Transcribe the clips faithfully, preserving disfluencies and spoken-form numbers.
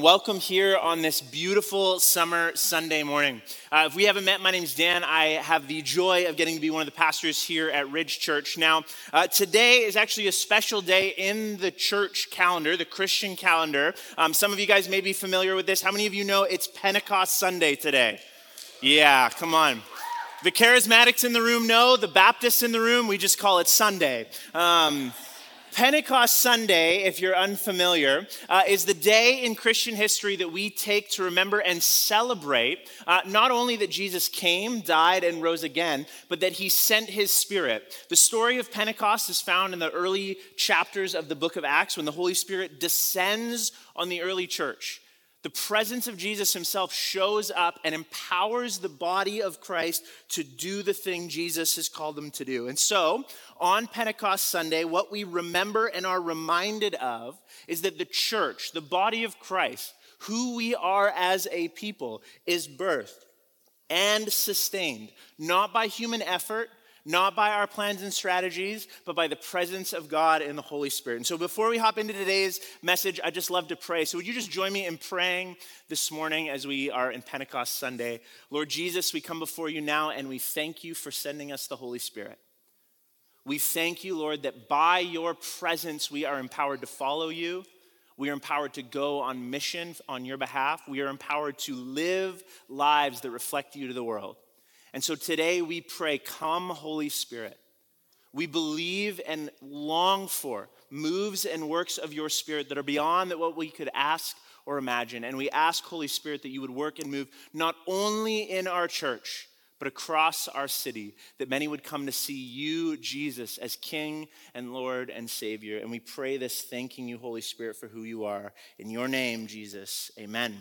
welcome here on this beautiful summer Sunday morning. Uh, if we haven't met, my name is Dan. I have the joy of getting to be one of the pastors here at Ridge Church. Now, uh, today is actually a special day in the church calendar, the Christian calendar. Um, some of you guys may be familiar with this. How many of you know it's Pentecost Sunday today? Yeah, come on. The charismatics in the room know, the Baptists in the room, we just call it Sunday. Um, Pentecost Sunday, if you're unfamiliar, uh, is the day in Christian history that we take to remember and celebrate uh, not only that Jesus came, died, and rose again, but that he sent his Spirit. The story of Pentecost is found in the early chapters of the book of Acts when the Holy Spirit descends on the early church. The presence of Jesus himself shows up and empowers the body of Christ to do the thing Jesus has called them to do. And so, on Pentecost Sunday, what we remember and are reminded of is that the church, the body of Christ, who we are as a people, is birthed and sustained, not by human effort, not by our plans and strategies, but by the presence of God and the Holy Spirit. And so before we hop into today's message, I'd just love to pray. So would you just join me in praying this morning as we are in Pentecost Sunday? Lord Jesus, we come before you now and we thank you for sending us the Holy Spirit. We thank you, Lord, that by your presence we are empowered to follow you. We are empowered to go on mission on your behalf. We are empowered to live lives that reflect you to the world. And so today we pray, come Holy Spirit. We believe and long for moves and works of your Spirit that are beyond what we could ask or imagine. And we ask, Holy Spirit, that you would work and move not only in our church, but across our city, that many would come to see you, Jesus, as King and Lord and Savior. And we pray this thanking you, Holy Spirit, for who you are. In your name, Jesus, amen.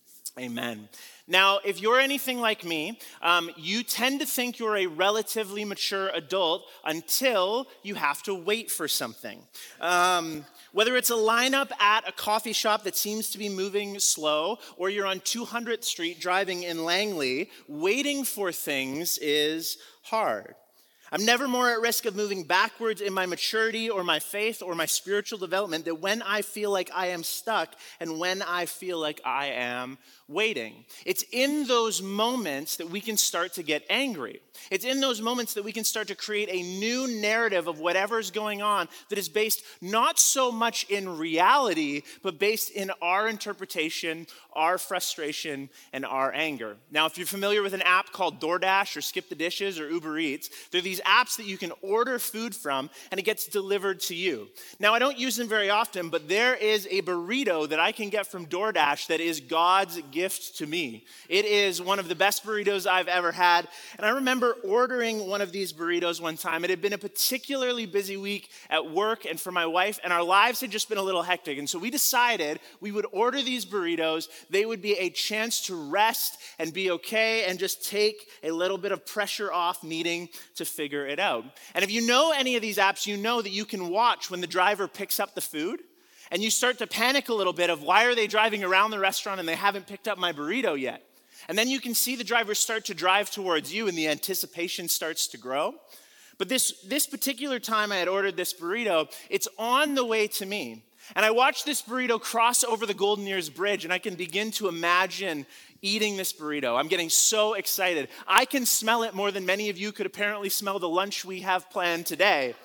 Amen. Now, if you're anything like me, um, you tend to think you're a relatively mature adult until you have to wait for something. Um, whether it's a lineup at a coffee shop that seems to be moving slow, or you're on two hundredth Street driving in Langley, waiting for things is hard. I'm never more at risk of moving backwards in my maturity or my faith or my spiritual development than when I feel like I am stuck and when I feel like I am waiting. It's in those moments that we can start to get angry. It's in those moments that we can start to create a new narrative of whatever's going on that is based not so much in reality, but based in our interpretation, our frustration, and our anger. Now, if you're familiar with an app called DoorDash or Skip the Dishes or Uber Eats, they're these apps that you can order food from and it gets delivered to you. Now, I don't use them very often, but there is a burrito that I can get from DoorDash that is God's gift to me. It is one of the best burritos I've ever had. And I remember ordering one of these burritos one time. It had been a particularly busy week at work and for my wife, and our lives had just been a little hectic. And so we decided we would order these burritos. They would be a chance to rest and be okay and just take a little bit of pressure off needing to figure it out. And if you know any of these apps, you know that you can watch when the driver picks up the food. And you start to panic a little bit of why are they driving around the restaurant and they haven't picked up my burrito yet? And then you can see the driver start to drive towards you and the anticipation starts to grow. But this, this particular time I had ordered this burrito, it's on the way to me. And I watched this burrito cross over the Golden Ears Bridge and I can begin to imagine eating this burrito. I'm getting so excited. I can smell it more than many of you could apparently smell the lunch we have planned today.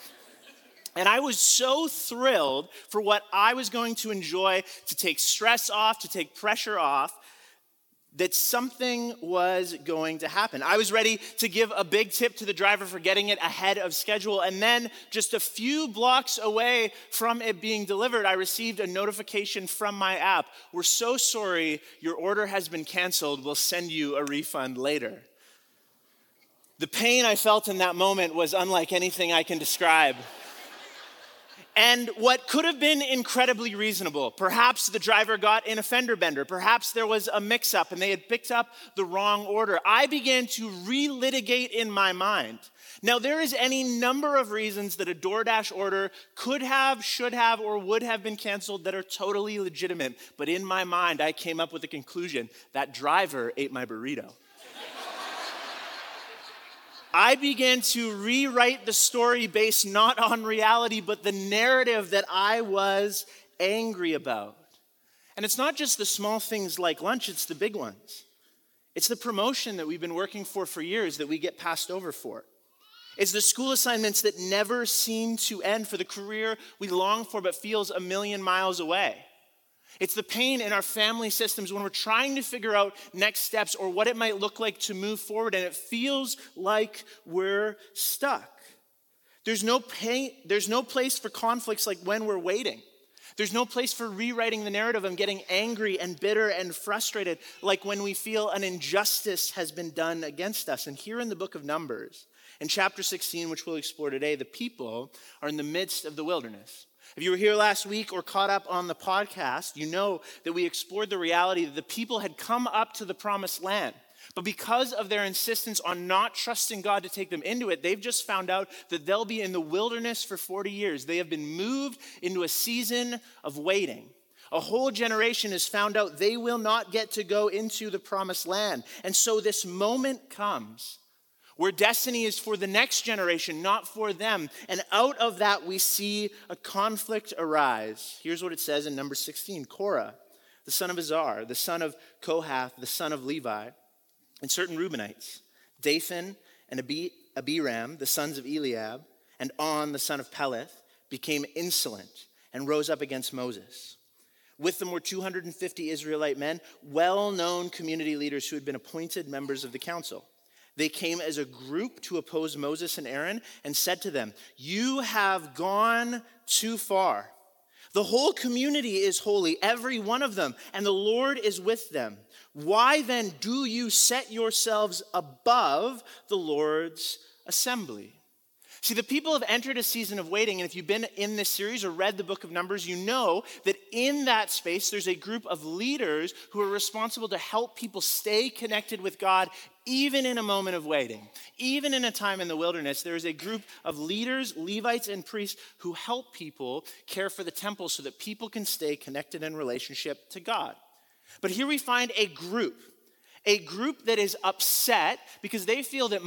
And I was so thrilled for what I was going to enjoy, to take stress off, to take pressure off, that something was going to happen. I was ready to give a big tip to the driver for getting it ahead of schedule. And then just a few blocks away from it being delivered, I received a notification from my app. We're so sorry, your order has been canceled. We'll send you a refund later. The pain I felt in that moment was unlike anything I can describe. And what could have been incredibly reasonable, perhaps the driver got in a fender bender, perhaps there was a mix-up and they had picked up the wrong order. I began to relitigate in my mind. Now, there is any number of reasons that a DoorDash order could have, should have, or would have been canceled that are totally legitimate. But in my mind, I came up with the conclusion that driver ate my burrito. I began to rewrite the story based not on reality, but the narrative that I was angry about. And it's not just the small things like lunch, it's the big ones. It's the promotion that we've been working for for years that we get passed over for. It's the school assignments that never seem to end, for the career we long for but feels a million miles away. It's the pain in our family systems when we're trying to figure out next steps or what it might look like to move forward, and it feels like we're stuck. There's no pain, there's no place for conflicts like when we're waiting. There's no place for rewriting the narrative and getting angry and bitter and frustrated like when we feel an injustice has been done against us. And here in the book of Numbers, in chapter sixteen, which we'll explore today, the people are in the midst of the wilderness. If you were here last week or caught up on the podcast, you know that we explored the reality that the people had come up to the promised land. But because of their insistence on not trusting God to take them into it, they've just found out that they'll be in the wilderness for forty years. They have been moved into a season of waiting. A whole generation has found out they will not get to go into the promised land. And so this moment comes where destiny is for the next generation, not for them. And out of that, we see a conflict arise. Here's what it says in number sixteen. Korah, the son of Azar, the son of Kohath, the son of Levi, and certain Reubenites, Dathan and Abi- Abiram, the sons of Eliab, and On, the son of Peleth, became insolent and rose up against Moses. With them were two hundred fifty Israelite men, well-known community leaders who had been appointed members of the council. They came as a group to oppose Moses and Aaron and said to them, "You have gone too far. The whole community is holy, every one of them, and the Lord is with them. Why then do you set yourselves above the Lord's assembly?" See, the people have entered a season of waiting, and if you've been in this series or read the book of Numbers, you know that in that space, there's a group of leaders who are responsible to help people stay connected with God, even in a moment of waiting. Even in a time in the wilderness, there is a group of leaders, Levites, and priests who help people care for the temple so that people can stay connected in relationship to God. But here we find a group. A group that is upset because they feel that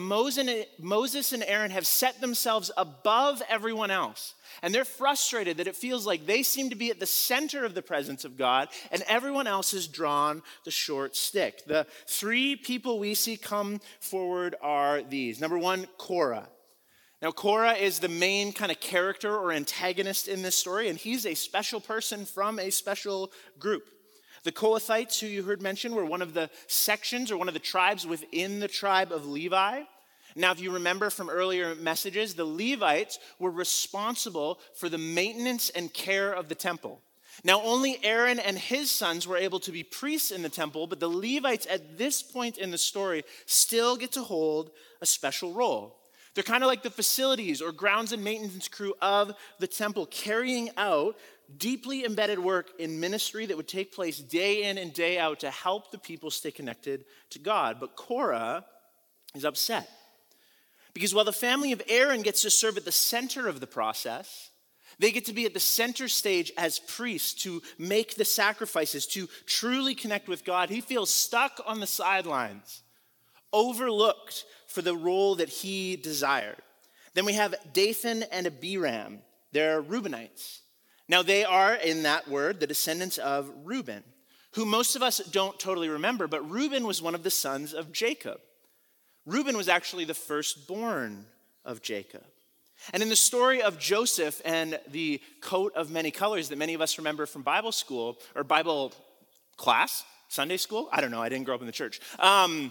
Moses and Aaron have set themselves above everyone else. And they're frustrated that it feels like they seem to be at the center of the presence of God and everyone else has drawn the short stick. The three people we see come forward are these. Number one, Korah. Now, Korah is the main kind of character or antagonist in this story, and he's a special person from a special group. The Kohathites, who you heard mentioned, were one of the sections or one of the tribes within the tribe of Levi. Now, if you remember from earlier messages, the Levites were responsible for the maintenance and care of the temple. Now, only Aaron and his sons were able to be priests in the temple, but the Levites at this point in the story still get to hold a special role. They're kind of like the facilities or grounds and maintenance crew of the temple, carrying out deeply embedded work in ministry that would take place day in and day out to help the people stay connected to God. But Korah is upset because while the family of Aaron gets to serve at the center of the process, they get to be at the center stage as priests to make the sacrifices, to truly connect with God. He feels stuck on the sidelines, overlooked for the role that he desired. Then we have Dathan and Abiram. They're Reubenites. Now, they are, in that word, the descendants of Reuben, who most of us don't totally remember, but Reuben was one of the sons of Jacob. Reuben was actually the firstborn of Jacob. And in the story of Joseph and the coat of many colors that many of us remember from Bible school, or Bible class, Sunday school? I don't know, I didn't grow up in the church. Um,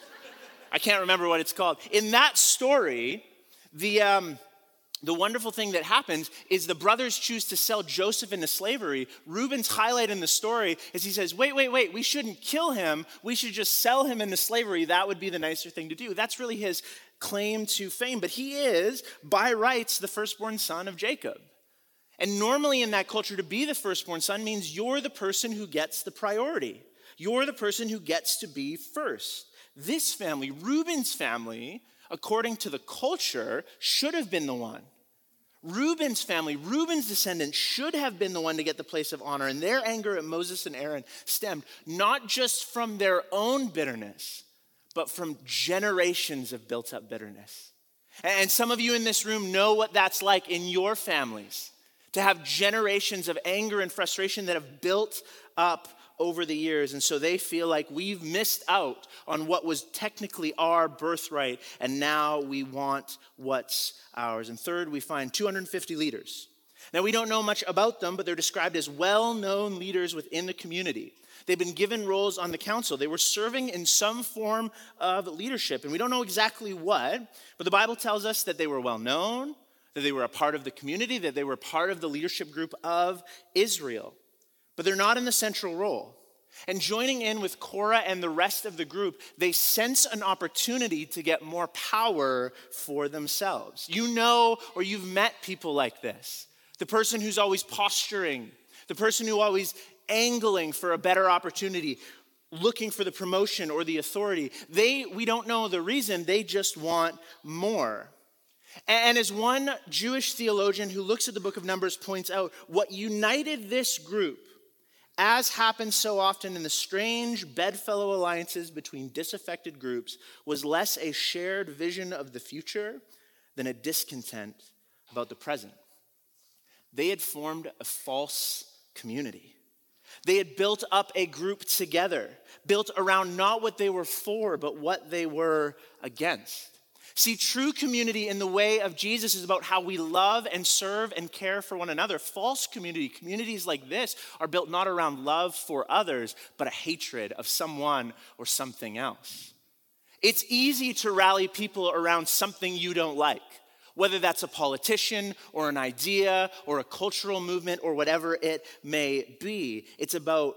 I can't remember what it's called. In that story, the... Um, The wonderful thing that happens is the brothers choose to sell Joseph into slavery. Reuben's highlight in the story is he says, wait, wait, wait, we shouldn't kill him. We should just sell him into slavery. That would be the nicer thing to do. That's really his claim to fame. But he is, by rights, the firstborn son of Jacob. And normally in that culture, to be the firstborn son means you're the person who gets the priority. You're the person who gets to be first. This family, Reuben's family, according to the culture, should have been the one. Reuben's family, Reuben's descendants should have been the one to get the place of honor. And their anger at Moses and Aaron stemmed not just from their own bitterness, but from generations of built up bitterness. And some of you in this room know what that's like in your families. to have generations of anger and frustration that have built up over the years. And so they feel like we've missed out on what was technically our birthright, and now we want what's ours. And third, we find two hundred fifty leaders. Now, we don't know much about them, but they're described as well-known leaders within the community. They've been given roles on the council. They were serving in some form of leadership, and we don't know exactly what, but the Bible tells us that they were well-known, that they were a part of the community, that they were part of the leadership group of Israel. But they're not in the central role. And joining in with Korah and the rest of the group, they sense an opportunity to get more power for themselves. You know, or you've met people like this. The person who's always posturing, the person who always angling for a better opportunity, looking for the promotion or the authority. They, we don't know the reason, they just want more. And as one Jewish theologian who looks at the book of Numbers points out, what united this group, as happens so often in the strange bedfellow alliances between disaffected groups, was less a shared vision of the future than a discontent about the present. They had formed a false community. They had built up a group together, built around not what they were for, but what they were against. See, true community in the way of Jesus is about how we love and serve and care for one another. False community, communities like this, are built not around love for others, but a hatred of someone or something else. It's easy to rally people around something you don't like, whether that's a politician or an idea or a cultural movement or whatever it may be. It's about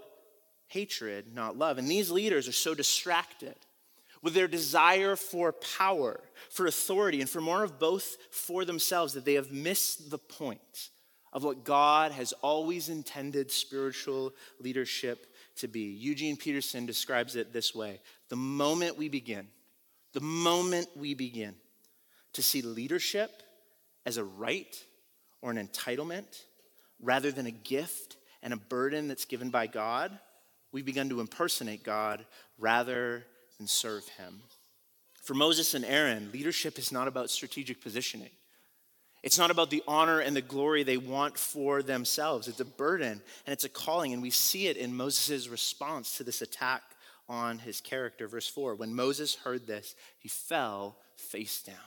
hatred, not love. And these leaders are so distracted with their desire for power, for authority, and for more of both for themselves, that they have missed the point of what God has always intended spiritual leadership to be. Eugene Peterson describes it this way: the moment we begin, the moment we begin to see leadership as a right or an entitlement rather than a gift and a burden that's given by God, we've begun to impersonate God rather and serve him. For Moses and Aaron, leadership is not about strategic positioning. It's not about the honor and the glory they want for themselves. It's a burden and it's a calling, and we see it in Moses' response to this attack on his character. Verse four, when Moses heard this, he fell face down.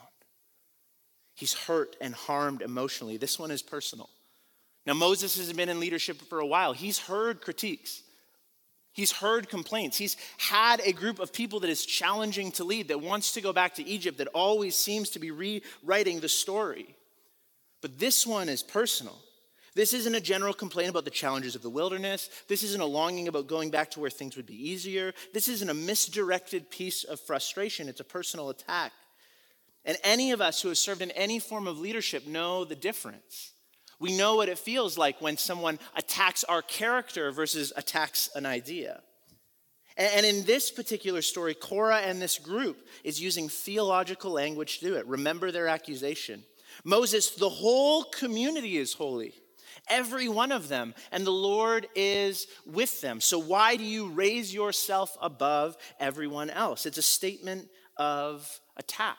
He's hurt and harmed emotionally. This one is personal. Now, Moses has been in leadership for a while. He's heard critiques. He's heard complaints. He's had a group of people that is challenging to lead, that wants to go back to Egypt, that always seems to be rewriting the story. But this one is personal. This isn't a general complaint about the challenges of the wilderness. This isn't a longing about going back to where things would be easier. This isn't a misdirected piece of frustration. It's a personal attack. And any of us who have served in any form of leadership know the difference. We know what it feels like when someone attacks our character versus attacks an idea. And in this particular story, Korah and this group is using theological language to do it. Remember their accusation. Moses, the whole community is holy, every one of them, and the Lord is with them. So why do you raise yourself above everyone else? It's a statement of attack.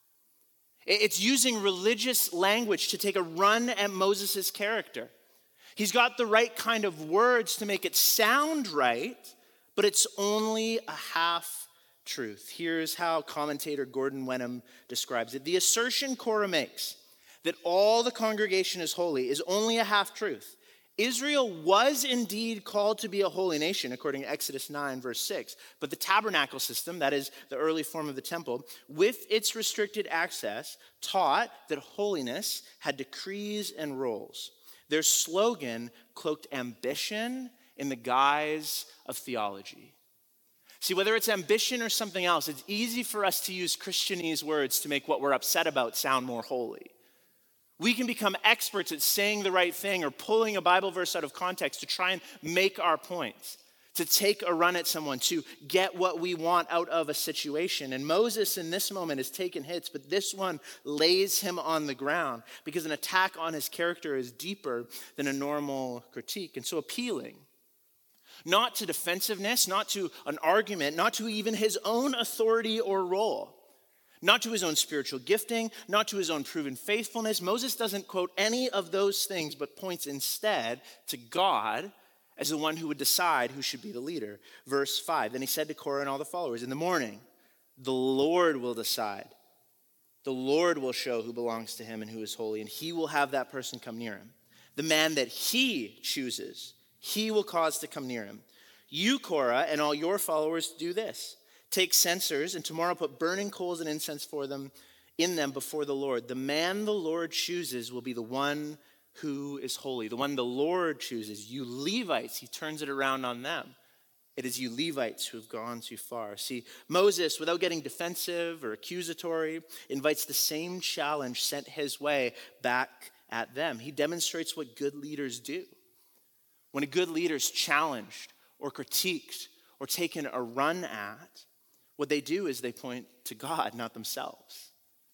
It's using religious language to take a run at Moses' character. He's got the right kind of words to make it sound right, but it's only a half truth. Here's how commentator Gordon Wenham describes it. The assertion Korah makes that all the congregation is holy is only a half truth. Israel was indeed called to be a holy nation, according to Exodus nine, verse six. But the tabernacle system, that is the early form of the temple, with its restricted access, taught that holiness had decrees and roles. Their slogan cloaked ambition in the guise of theology. See, whether it's ambition or something else, it's easy for us to use Christianese words to make what we're upset about sound more holy. We can become experts at saying the right thing or pulling a Bible verse out of context to try and make our points, to take a run at someone, to get what we want out of a situation. And Moses in this moment has taken hits, but this one lays him on the ground because an attack on his character is deeper than a normal critique. And so appealing, not to defensiveness, not to an argument, not to even his own authority or role, not to his own spiritual gifting, not to his own proven faithfulness. Moses doesn't quote any of those things, but points instead to God as the one who would decide who should be the leader. Verse five, then he said to Korah and all the followers, in the morning, the Lord will decide. The Lord will show who belongs to him and who is holy, and he will have that person come near him. The man that he chooses, he will cause to come near him. You, Korah, and all your followers do this. Take censers, and tomorrow put burning coals and incense for them in them before the Lord. The man the Lord chooses will be the one who is holy. The one the Lord chooses. You Levites, he turns it around on them. It is you Levites who have gone too far. See, Moses, without getting defensive or accusatory, invites the same challenge sent his way back at them. He demonstrates what good leaders do. When a good leader is challenged or critiqued or taken a run at, what they do is they point to God, not themselves.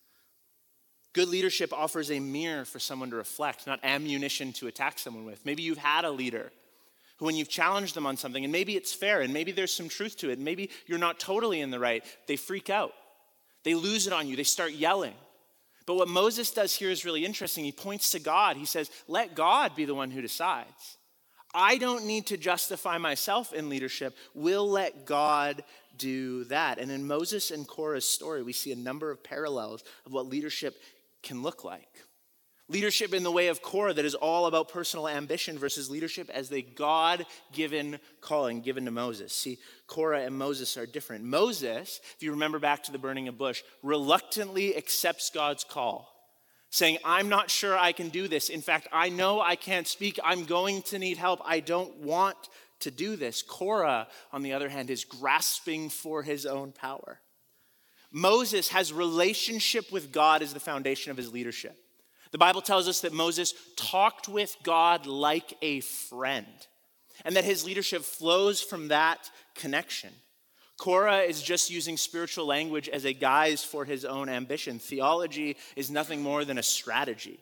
Good leadership offers a mirror for someone to reflect, not ammunition to attack someone with. Maybe you've had a leader who, when you've challenged them on something, and maybe it's fair, and maybe there's some truth to it, and maybe you're not totally in the right, they freak out. They lose it on you. They start yelling. But what Moses does here is really interesting. He points to God. He says, let God be the one who decides. I don't need to justify myself in leadership. We'll let God do that. And in Moses and Korah's story, we see a number of parallels of what leadership can look like. Leadership in the way of Korah that is all about personal ambition versus leadership as a God-given calling given to Moses. See, Korah and Moses are different. Moses, if you remember back to the burning of bush, reluctantly accepts God's call, saying, I'm not sure I can do this. In fact, I know I can't speak. I'm going to need help. I don't want to do this. Korah, on the other hand, is grasping for his own power. Moses has relationship with God as the foundation of his leadership. The Bible tells us that Moses talked with God like a friend, and that his leadership flows from that connection. Korah is just using spiritual language as a guise for his own ambition. Theology is nothing more than a strategy.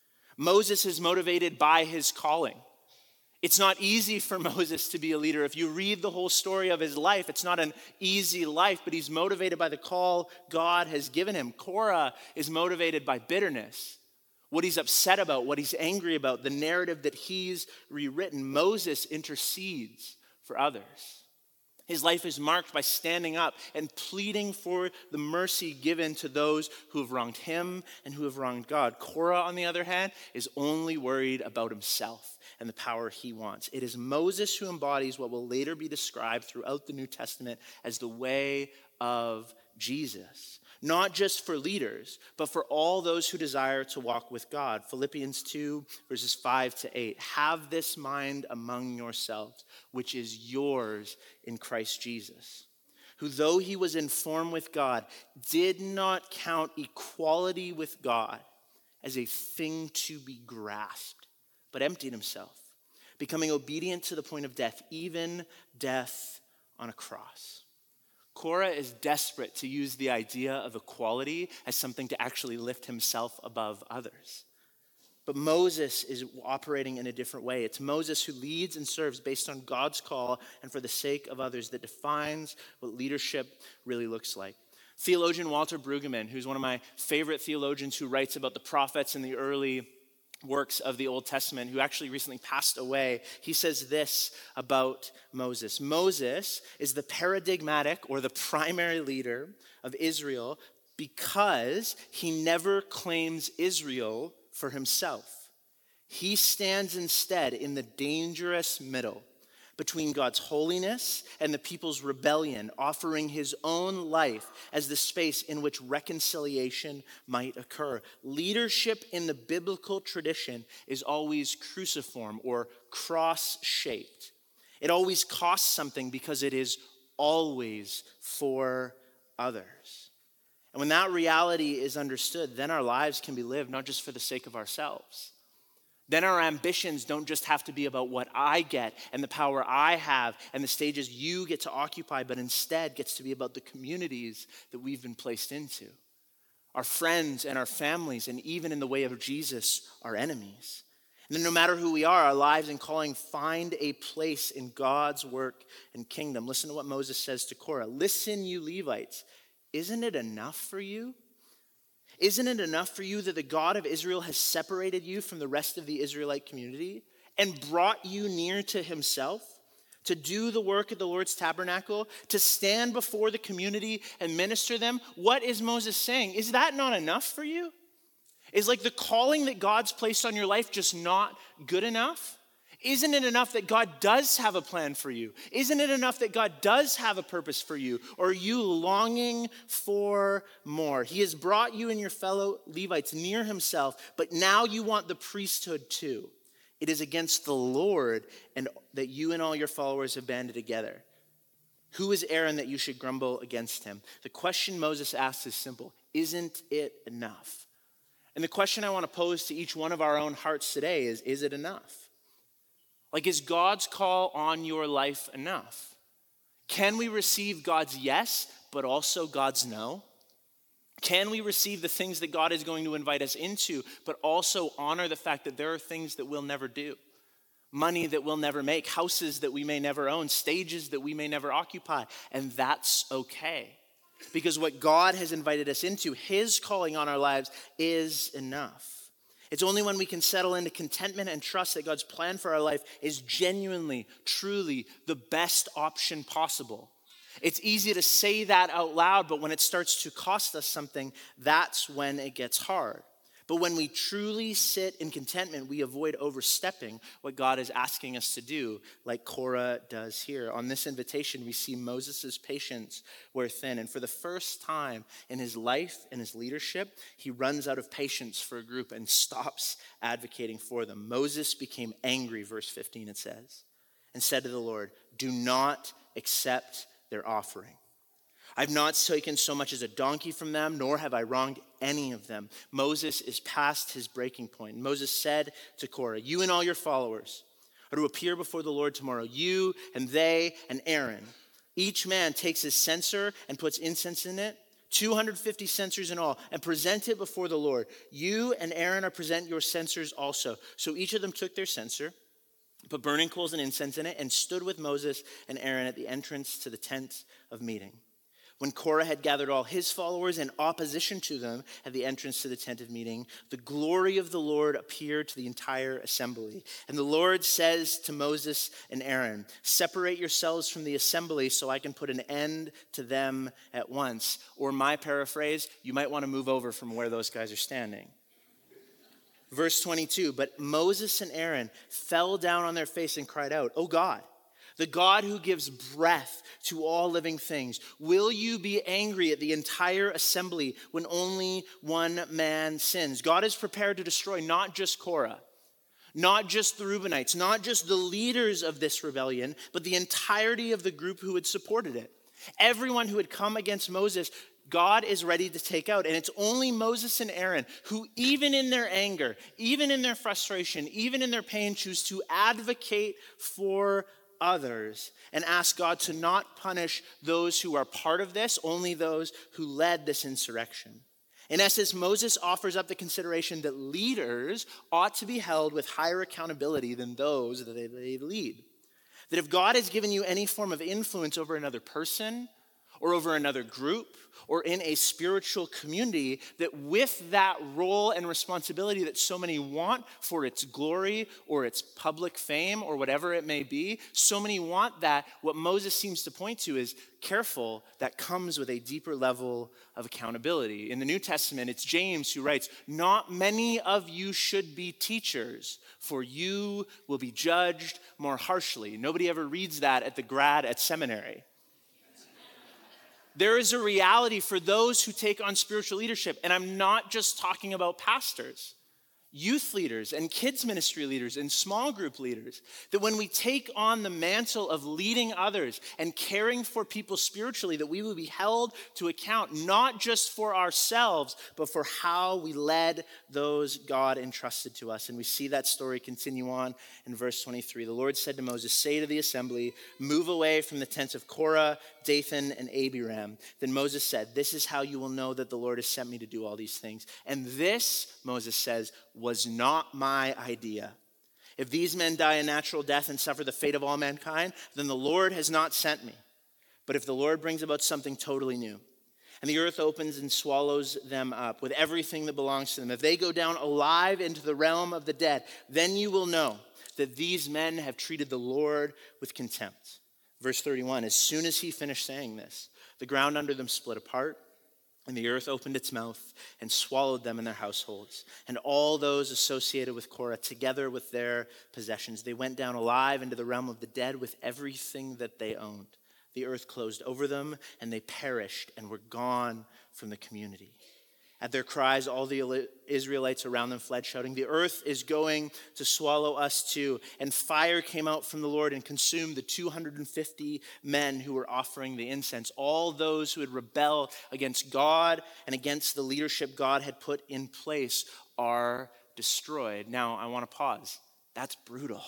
Moses is motivated by his calling. It's not easy for Moses to be a leader. If you read the whole story of his life, it's not an easy life, but he's motivated by the call God has given him. Korah is motivated by bitterness, what he's upset about, what he's angry about, the narrative that he's rewritten. Moses intercedes for others. His life is marked by standing up and pleading for the mercy given to those who have wronged him and who have wronged God. Korah, on the other hand, is only worried about himself and the power he wants. It is Moses who embodies what will later be described throughout the New Testament as the way of Jesus. Not just for leaders, but for all those who desire to walk with God. Philippians two, verses five to eight. Have this mind among yourselves, which is yours in Christ Jesus, who, though he was in form with God, did not count equality with God as a thing to be grasped, but emptied himself, becoming obedient to the point of death, even death on a cross. Korah is desperate to use the idea of equality as something to actually lift himself above others. But Moses is operating in a different way. It's Moses who leads and serves based on God's call and for the sake of others that defines what leadership really looks like. Theologian Walter Brueggemann, who's one of my favorite theologians who writes about the prophets and the early works of the Old Testament, who actually recently passed away, he says this about Moses. Moses is the paradigmatic or the primary leader of Israel because he never claims Israel for himself. He stands instead in the dangerous middle between God's holiness and the people's rebellion, offering his own life as the space in which reconciliation might occur. Leadership in the biblical tradition is always cruciform or cross-shaped. It always costs something because it is always for others. And when that reality is understood, then our lives can be lived not just for the sake of ourselves. Then our ambitions don't just have to be about what I get and the power I have and the stages you get to occupy, but instead gets to be about the communities that we've been placed into. Our friends and our families, and even in the way of Jesus, our enemies. And then no matter who we are, our lives and calling find a place in God's work and kingdom. Listen to what Moses says to Korah. Listen, you Levites. isn't it enough for you? Isn't it enough for you that the God of Israel has separated you from the rest of the Israelite community and brought you near to himself to do the work at the Lord's tabernacle, to stand before the community and minister them? What is Moses saying? Is that not enough for you? Is like the calling that God's placed on your life just not good enough? Isn't it enough that God does have a plan for you? Isn't it enough that God does have a purpose for you? Or are you longing for more? He has brought you and your fellow Levites near himself, but now you want the priesthood too. It is against the Lord and that you and all your followers have banded together. Who is Aaron that you should grumble against him? The question Moses asks is simple. Isn't it enough? And the question I want to pose to each one of our own hearts today is, is it enough? Like, is God's call on your life enough? Can we receive God's yes, but also God's no? Can we receive the things that God is going to invite us into, but also honor the fact that there are things that we'll never do? Money that we'll never make, houses that we may never own, stages that we may never occupy, and that's okay. Because what God has invited us into, his calling on our lives, is enough. It's only when we can settle into contentment and trust that God's plan for our life is genuinely, truly the best option possible. It's easy to say that out loud, but when it starts to cost us something, that's when it gets hard. But when we truly sit in contentment, we avoid overstepping what God is asking us to do, like Korah does here. On this invitation, we see Moses' patience wear thin. And for the first time in his life and his leadership, he runs out of patience for a group and stops advocating for them. Moses became angry, verse fifteen it says, and said to the Lord, "Do not accept their offering. I've not taken so much as a donkey from them, nor have I wronged any of them." Moses is past his breaking point. Moses said to Korah, "You and all your followers are to appear before the Lord tomorrow, you and they and Aaron. Each man takes his censer and puts incense in it, two hundred fifty censers in all, and present it before the Lord. You and Aaron are present your censers also." So each of them took their censer, put burning coals and incense in it, and stood with Moses and Aaron at the entrance to the tent of meeting. When Korah had gathered all his followers in opposition to them at the entrance to the tent of meeting, the glory of the Lord appeared to the entire assembly. And the Lord says to Moses and Aaron, "Separate yourselves from the assembly so I can put an end to them at once." Or my paraphrase, you might want to move over from where those guys are standing. Verse twenty-two, but Moses and Aaron fell down on their face and cried out, "O God, the God who gives breath to all living things, will you be angry at the entire assembly when only one man sins?" God is prepared to destroy not just Korah, not just the Reubenites, not just the leaders of this rebellion, but the entirety of the group who had supported it. Everyone who had come against Moses, God is ready to take out. And it's only Moses and Aaron who, even in their anger, even in their frustration, even in their pain, choose to advocate for others and ask God to not punish those who are part of this, only those who led this insurrection. In essence, Moses offers up the consideration that leaders ought to be held with higher accountability than those that they lead. That if God has given you any form of influence over another person or over another group or in a spiritual community, that with that role and responsibility that so many want for its glory or its public fame or whatever it may be, so many want that. What Moses seems to point to is, careful, that comes with a deeper level of accountability. In the New Testament, it's James who writes, "Not many of you should be teachers, for you will be judged more harshly." Nobody ever reads that at the grad at seminary. There is a reality for those who take on spiritual leadership, and I'm not just talking about pastors, youth leaders and kids ministry leaders and small group leaders, that when we take on the mantle of leading others and caring for people spiritually, that we will be held to account not just for ourselves, but for how we led those God entrusted to us. And we see that story continue on in verse twenty-three. The Lord said to Moses, "Say to the assembly, move away from the tents of Korah, Dathan, and Abiram." Then Moses said, "This is how you will know that the Lord has sent me to do all these things. And this," Moses says, "was not my idea. If these men die a natural death and suffer the fate of all mankind, then the Lord has not sent me. But if the Lord brings about something totally new, and the earth opens and swallows them up with everything that belongs to them. If they go down alive into the realm of the dead, then you will know that these men have treated the Lord with contempt. Verse thirty-one, as soon as he finished saying this, the ground under them split apart, and the earth opened its mouth and swallowed them and their households, and all those associated with Korah, together with their possessions. They went down alive into the realm of the dead with everything that they owned. The earth closed over them, and they perished and were gone from the community. At their cries, all the Israelites around them fled, shouting, the earth is going to swallow us too. And fire came out from the Lord and consumed the two hundred fifty men who were offering the incense. All those who had rebelled against God and against the leadership God had put in place are destroyed. Now, I want to pause. That's brutal.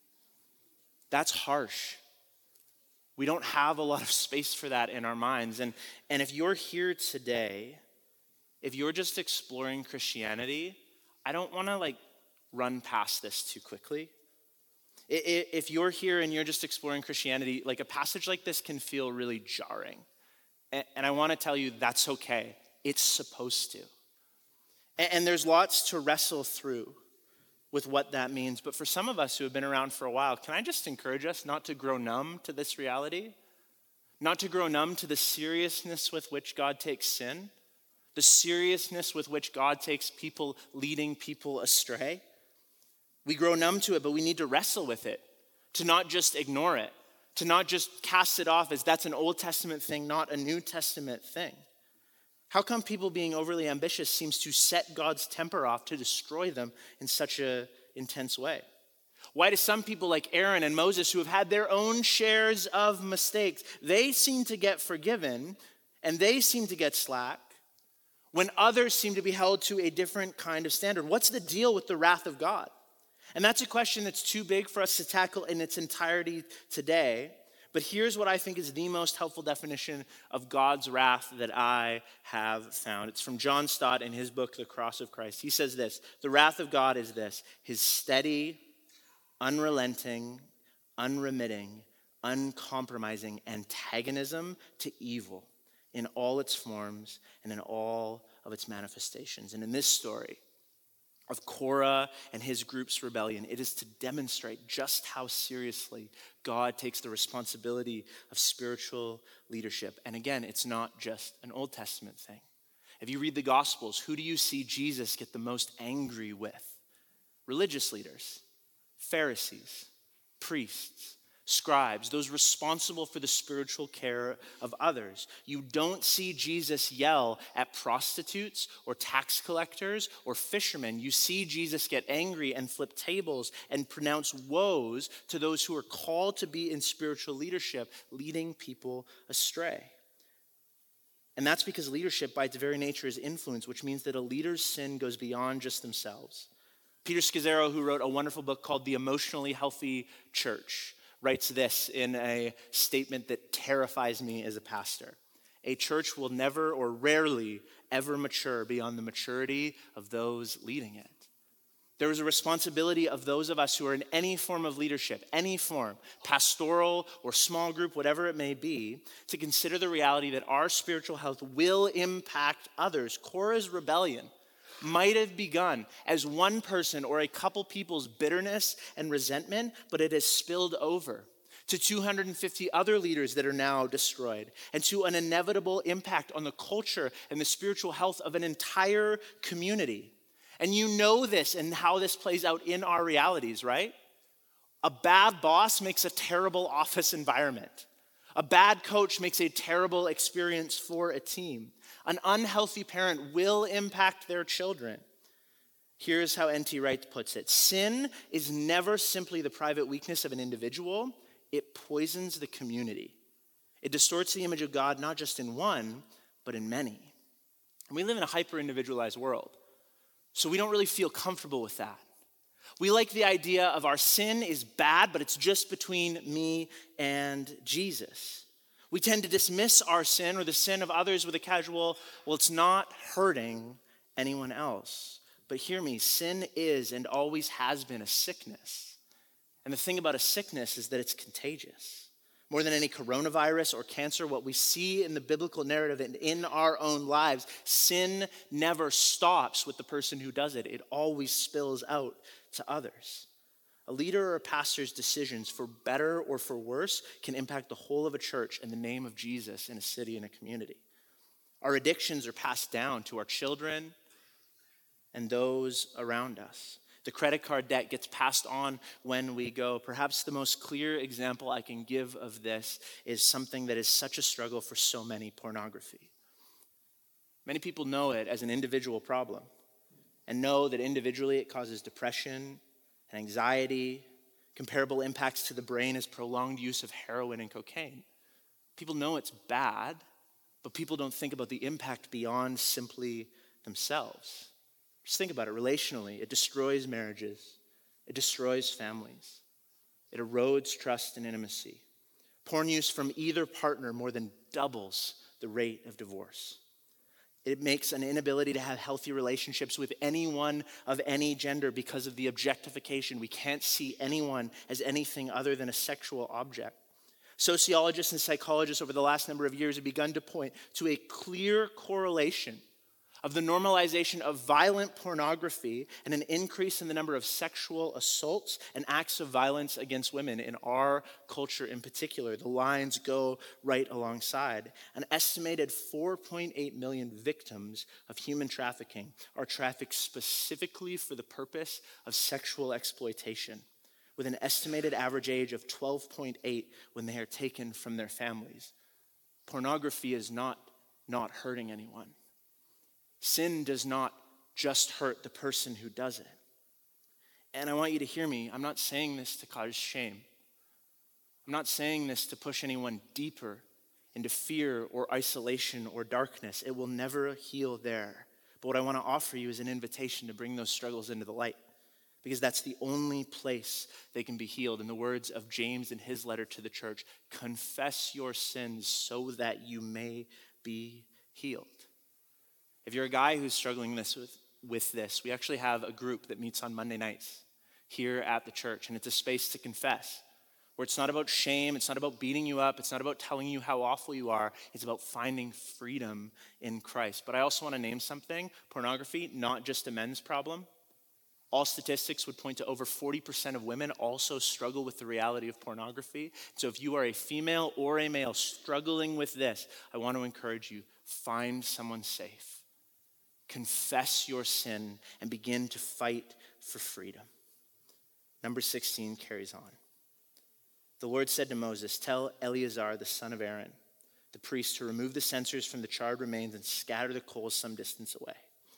That's harsh. We don't have a lot of space for that in our minds. And, and if you're here today, if you're just exploring Christianity, I don't want to like run past this too quickly. If you're here and you're just exploring Christianity, like a passage like this can feel really jarring. And I want to tell you that's okay. It's supposed to. And there's lots to wrestle through with what that means. But for some of us who have been around for a while, can I just encourage us not to grow numb to this reality? Not to grow numb to the seriousness with which God takes sin? The seriousness with which God takes people leading people astray. We grow numb to it, but we need to wrestle with it, to not just ignore it, to not just cast it off as that's an Old Testament thing, not a New Testament thing. How come people being overly ambitious seems to set God's temper off to destroy them in such an intense way? Why do some people like Aaron and Moses, who have had their own shares of mistakes, they seem to get forgiven and they seem to get slack, when others seem to be held to a different kind of standard? What's the deal with the wrath of God? And that's a question that's too big for us to tackle in its entirety today. But here's what I think is the most helpful definition of God's wrath that I have found. It's from John Stott in his book, The Cross of Christ. He says this: the wrath of God is this, his steady, unrelenting, unremitting, uncompromising antagonism to evil in all its forms and in all of its manifestations. And in this story of Korah and his group's rebellion, it is to demonstrate just how seriously God takes the responsibility of spiritual leadership. And again, it's not just an Old Testament thing. If you read the Gospels, who do you see Jesus get the most angry with? Religious leaders, Pharisees, priests, scribes, those responsible for the spiritual care of others. You don't see Jesus yell at prostitutes or tax collectors or fishermen. You see Jesus get angry and flip tables and pronounce woes to those who are called to be in spiritual leadership, leading people astray. And that's because leadership, by its very nature, is influence, which means that a leader's sin goes beyond just themselves. Peter Scazzero, who wrote a wonderful book called The Emotionally Healthy Church, writes this in a statement that terrifies me as a pastor. A church will never or rarely ever mature beyond the maturity of those leading it. There is a responsibility of those of us who are in any form of leadership, any form, pastoral or small group, whatever it may be, to consider the reality that our spiritual health will impact others. Korah's rebellion might have begun as one person or a couple people's bitterness and resentment, but it has spilled over to two hundred fifty other leaders that are now destroyed, and to an inevitable impact on the culture and the spiritual health of an entire community. And you know this and how this plays out in our realities, right? A bad boss makes a terrible office environment. A bad coach makes a terrible experience for a team. An unhealthy parent will impact their children. Here's how N T Wright puts it: sin is never simply the private weakness of an individual, it poisons the community. It distorts the image of God not just in one, but in many. And we live in a hyper-individualized world, so we don't really feel comfortable with that. We like the idea of our sin is bad, but it's just between me and Jesus. We tend to dismiss our sin or the sin of others with a casual, well, it's not hurting anyone else. But hear me, sin is and always has been a sickness. And the thing about a sickness is that it's contagious. More than any coronavirus or cancer, what we see in the biblical narrative and in our own lives, sin never stops with the person who does it. It always spills out to others. A leader or a pastor's decisions, for better or for worse, can impact the whole of a church and the name of Jesus in a city and a community. Our addictions are passed down to our children and those around us. The credit card debt gets passed on when we go. Perhaps the most clear example I can give of this is something that is such a struggle for so many: pornography. Many people know it as an individual problem and know that individually it causes depression and anxiety. Comparable impacts to the brain as prolonged use of heroin and cocaine. People know it's bad, but people don't think about the impact beyond simply themselves. Just think about it relationally. It destroys marriages. It destroys families. It erodes trust and intimacy. Porn use from either partner more than doubles the rate of divorce. It makes an inability to have healthy relationships with anyone of any gender because of the objectification. We can't see anyone as anything other than a sexual object. Sociologists and psychologists over the last number of years have begun to point to a clear correlation of the normalization of violent pornography and an increase in the number of sexual assaults and acts of violence against women in our culture in particular. The lines go right alongside. An estimated four point eight million victims of human trafficking are trafficked specifically for the purpose of sexual exploitation, with an estimated average age of twelve point eight when they are taken from their families. Pornography is not not hurting anyone. Sin does not just hurt the person who does it. And I want you to hear me. I'm not saying this to cause shame. I'm not saying this to push anyone deeper into fear or isolation or darkness. It will never heal there. But what I want to offer you is an invitation to bring those struggles into the light, because that's the only place they can be healed. In the words of James in his letter to the church, confess your sins so that you may be healed. If you're a guy who's struggling this with, with this, we actually have a group that meets on Monday nights here at the church, and it's a space to confess, where it's not about shame, it's not about beating you up, it's not about telling you how awful you are, it's about finding freedom in Christ. But I also want to name something: pornography, not just a men's problem. All statistics would point to over forty percent of women also struggle with the reality of pornography. So if you are a female or a male struggling with this, I want to encourage you, find someone safe. Confess your sin and begin to fight for freedom. Number sixteen carries on. The Lord said to Moses, "Tell Eleazar, the son of Aaron, the priest, to remove the censers from the charred remains and scatter the coals some distance away.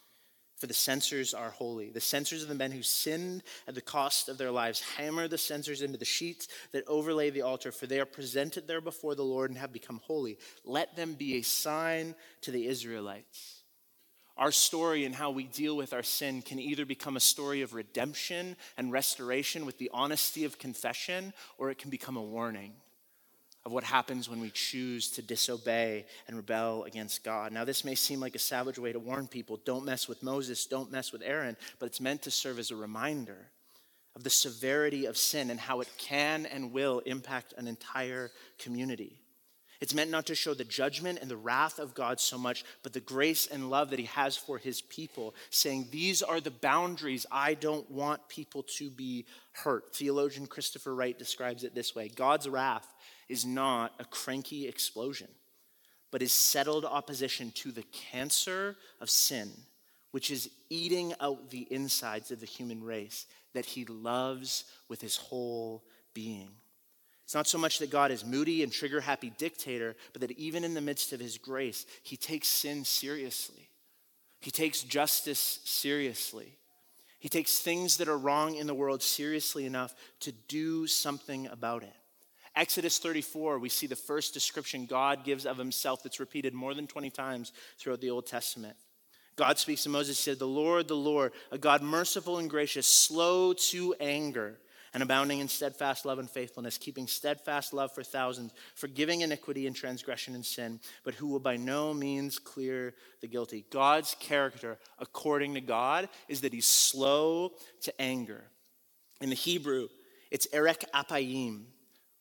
For the censers are holy. The censers of the men who sinned at the cost of their lives. Hammer the censers into the sheets that overlay the altar, for they are presented there before the Lord and have become holy. Let them be a sign to the Israelites." Our story and how we deal with our sin can either become a story of redemption and restoration with the honesty of confession, or it can become a warning of what happens when we choose to disobey and rebel against God. Now, this may seem like a savage way to warn people: don't mess with Moses, don't mess with Aaron, but it's meant to serve as a reminder of the severity of sin and how it can and will impact an entire community. It's meant not to show the judgment and the wrath of God so much, but the grace and love that he has for his people, saying, these are the boundaries. I don't want people to be hurt. Theologian Christopher Wright describes it this way: God's wrath is not a cranky explosion, but is settled opposition to the cancer of sin, which is eating out the insides of the human race that he loves with his whole being. It's not so much that God is moody and trigger-happy dictator, but that even in the midst of his grace, he takes sin seriously. He takes justice seriously. He takes things that are wrong in the world seriously enough to do something about it. Exodus thirty-four, we see the first description God gives of himself that's repeated more than twenty times throughout the Old Testament. God speaks to Moses, he said, "The Lord, the Lord, a God merciful and gracious, slow to anger, and abounding in steadfast love and faithfulness, keeping steadfast love for thousands, forgiving iniquity and transgression and sin, but who will by no means clear the guilty." God's character, according to God, is that he's slow to anger. In the Hebrew, it's erek apayim,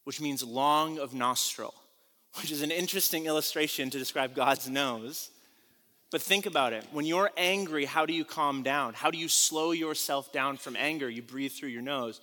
which means long of nostril, which is an interesting illustration to describe God's nose. But think about it. When you're angry, how do you calm down? How do you slow yourself down from anger? You breathe through your nose.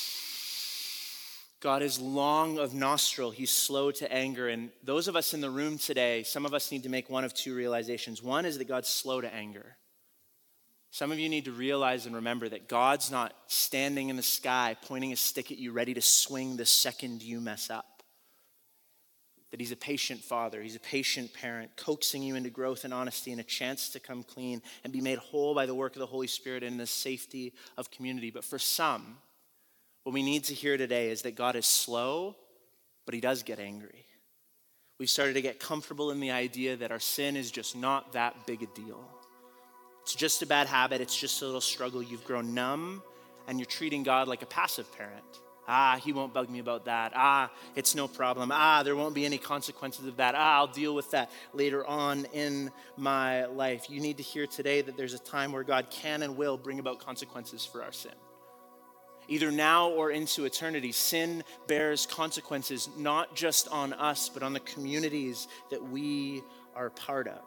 God is long of nostril. He's slow to anger. And those of us in the room today, some of us need to make one of two realizations. One is that God's slow to anger. Some of you need to realize and remember that God's not standing in the sky, pointing a stick at you, ready to swing the second you mess up. That he's a patient father, he's a patient parent, coaxing you into growth and honesty and a chance to come clean and be made whole by the work of the Holy Spirit in the safety of community. But for some, what we need to hear today is that God is slow, but he does get angry. We've started to get comfortable in the idea that our sin is just not that big a deal. It's just a bad habit, it's just a little struggle. You've grown numb and you're treating God like a passive parent. Ah, he won't bug me about that. Ah, it's no problem. Ah, there won't be any consequences of that. Ah, I'll deal with that later on in my life. You need to hear today that there's a time where God can and will bring about consequences for our sin. Either now or into eternity, sin bears consequences not just on us, but on the communities that we are part of.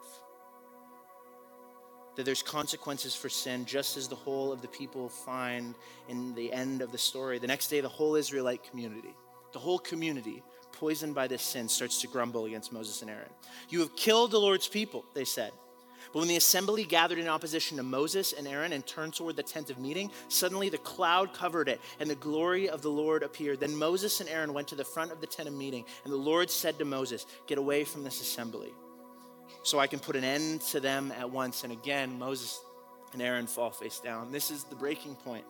That there's consequences for sin, just as the whole of the people find in the end of the story. The next day, the whole Israelite community, the whole community, poisoned by this sin, starts to grumble against Moses and Aaron. You have killed the Lord's people, they said. But when the assembly gathered in opposition to Moses and Aaron and turned toward the tent of meeting, suddenly the cloud covered it, and the glory of the Lord appeared. Then Moses and Aaron went to the front of the tent of meeting, and the Lord said to Moses, "Get away from this assembly, so I can put an end to them at once." And again, Moses and Aaron fall face down. This is the breaking point.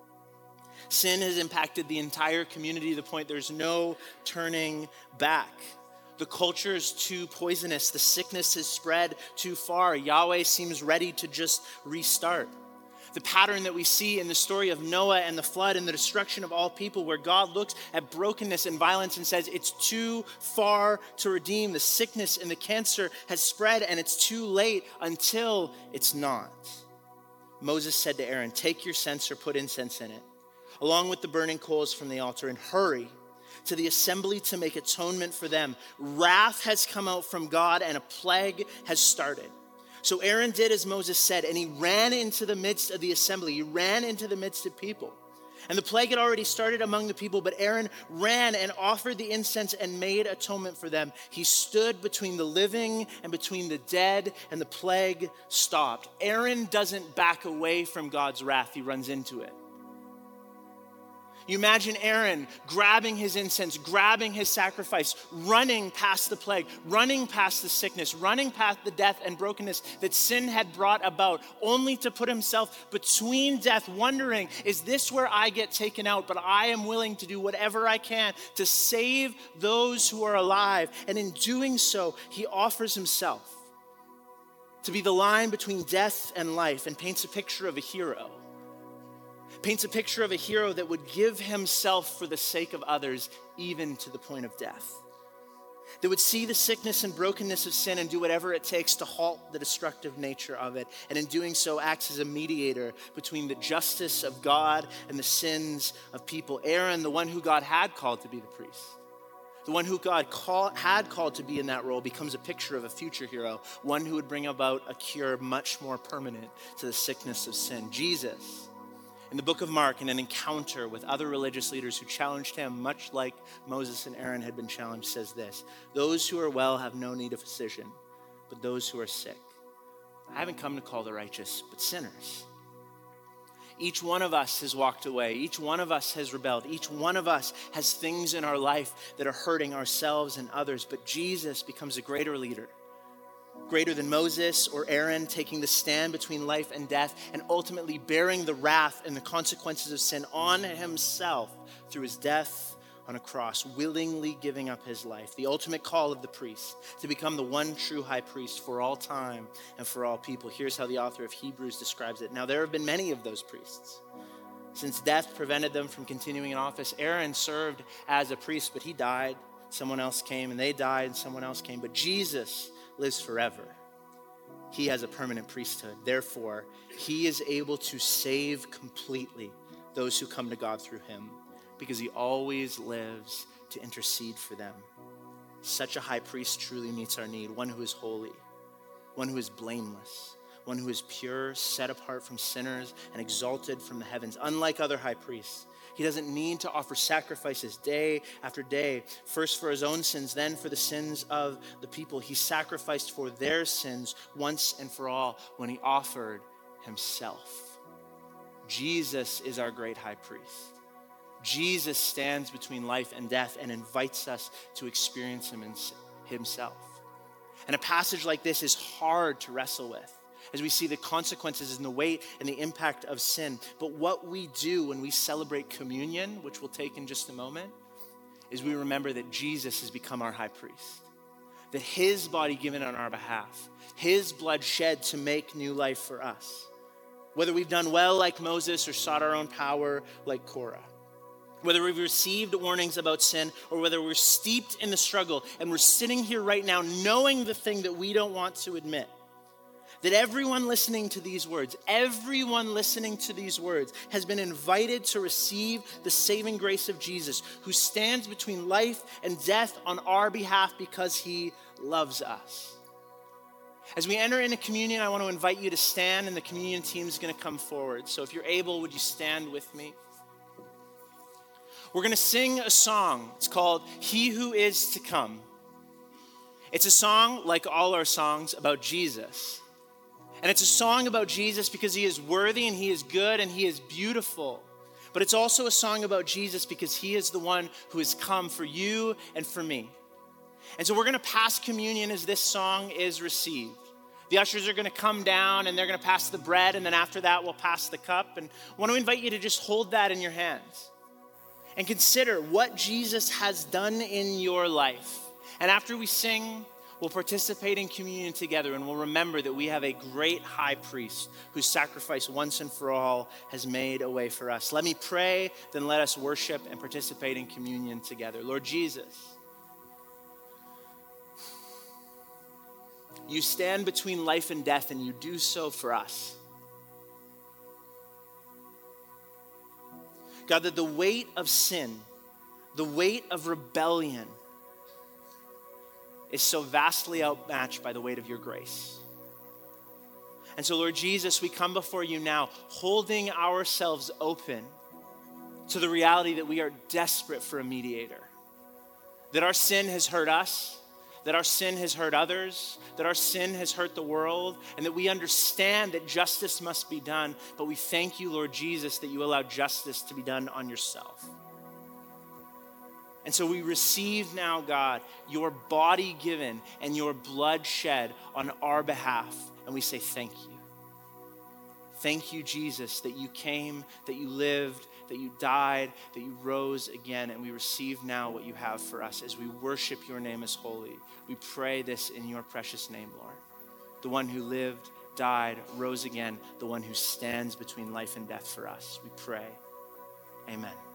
Sin has impacted the entire community to the point there's no turning back. The culture is too poisonous. The sickness has spread too far. Yahweh seems ready to just restart. The pattern that we see in the story of Noah and the flood and the destruction of all people, where God looks at brokenness and violence and says, it's too far to redeem. The sickness and the cancer has spread and it's too late until it's not. Moses said to Aaron, "Take your censer, put incense in it, along with the burning coals from the altar, and hurry to the assembly to make atonement for them. Wrath has come out from God and a plague has started." So Aaron did as Moses said, and he ran into the midst of the assembly. He ran into the midst of people. And the plague had already started among the people, but Aaron ran and offered the incense and made atonement for them. He stood between the living and between the dead, and the plague stopped. Aaron doesn't back away from God's wrath. He runs into it. You imagine Aaron grabbing his incense, grabbing his sacrifice, running past the plague, running past the sickness, running past the death and brokenness that sin had brought about, only to put himself between death, wondering, is this where I get taken out? But I am willing to do whatever I can to save those who are alive. And in doing so, he offers himself to be the line between death and life and paints a picture of a hero. Paints a picture of a hero that would give himself for the sake of others, even to the point of death. That would see the sickness and brokenness of sin and do whatever it takes to halt the destructive nature of it. And in doing so, acts as a mediator between the justice of God and the sins of people. Aaron, the one who God had called to be the priest, the one who God call, had called to be in that role, becomes a picture of a future hero, one who would bring about a cure much more permanent to the sickness of sin. Jesus, in the book of Mark, in an encounter with other religious leaders who challenged him, much like Moses and Aaron had been challenged, says this: "Those who are well have no need of physician, but those who are sick. I haven't come to call the righteous, but sinners." Each one of us has walked away. Each one of us has rebelled. Each one of us has things in our life that are hurting ourselves and others. But Jesus becomes a greater leader, greater than Moses or Aaron, taking the stand between life and death and ultimately bearing the wrath and the consequences of sin on himself through his death on a cross, willingly giving up his life. The ultimate call of the priest to become the one true high priest for all time and for all people. Here's how the author of Hebrews describes it. Now, there have been many of those priests. Since death prevented them from continuing in office, Aaron served as a priest, but he died. Someone else came, and they died, and someone else came. But Jesus lives forever. He has a permanent priesthood. Therefore, he is able to save completely those who come to God through him, because he always lives to intercede for them. Such a high priest truly meets our need, one who is holy, one who is blameless, one who is pure, set apart from sinners, and exalted from the heavens. Unlike other high priests, he doesn't need to offer sacrifices day after day, first for his own sins, then for the sins of the people. He sacrificed for their sins once and for all when he offered himself. Jesus is our great high priest. Jesus stands between life and death and invites us to experience him in himself. And a passage like this is hard to wrestle with, as we see the consequences and the weight and the impact of sin. But what we do when we celebrate communion, which we'll take in just a moment, is we remember that Jesus has become our high priest, that his body given on our behalf, his blood shed to make new life for us. Whether we've done well like Moses or sought our own power like Korah, whether we've received warnings about sin or whether we're steeped in the struggle and we're sitting here right now knowing the thing that we don't want to admit, that everyone listening to these words, everyone listening to these words has been invited to receive the saving grace of Jesus, who stands between life and death on our behalf because he loves us. As we enter into communion, I want to invite you to stand, and the communion team is going to come forward. So if you're able, would you stand with me? We're going to sing a song. It's called He Who Is to Come. It's a song, like all our songs, about Jesus. And it's a song about Jesus because he is worthy and he is good and he is beautiful. But it's also a song about Jesus because he is the one who has come for you and for me. And so we're going to pass communion as this song is received. The ushers are going to come down and they're going to pass the bread, and then after that we'll pass the cup. And I want to invite you to just hold that in your hands and consider what Jesus has done in your life. And after we sing, we'll participate in communion together, and we'll remember that we have a great high priest whose sacrifice once and for all has made a way for us. Let me pray, then let us worship and participate in communion together. Lord Jesus, you stand between life and death, and you do so for us. God, that the weight of sin, the weight of rebellion, is so vastly outmatched by the weight of your grace. And so, Lord Jesus, we come before you now, holding ourselves open to the reality that we are desperate for a mediator, that our sin has hurt us, that our sin has hurt others, that our sin has hurt the world, and that we understand that justice must be done. But we thank you, Lord Jesus, that you allow justice to be done on yourself. And so we receive now, God, your body given and your blood shed on our behalf. And we say thank you. Thank you, Jesus, that you came, that you lived, that you died, that you rose again. And we receive now what you have for us as we worship your name as holy. We pray this in your precious name, Lord. The one who lived, died, rose again, the one who stands between life and death for us. We pray. Amen.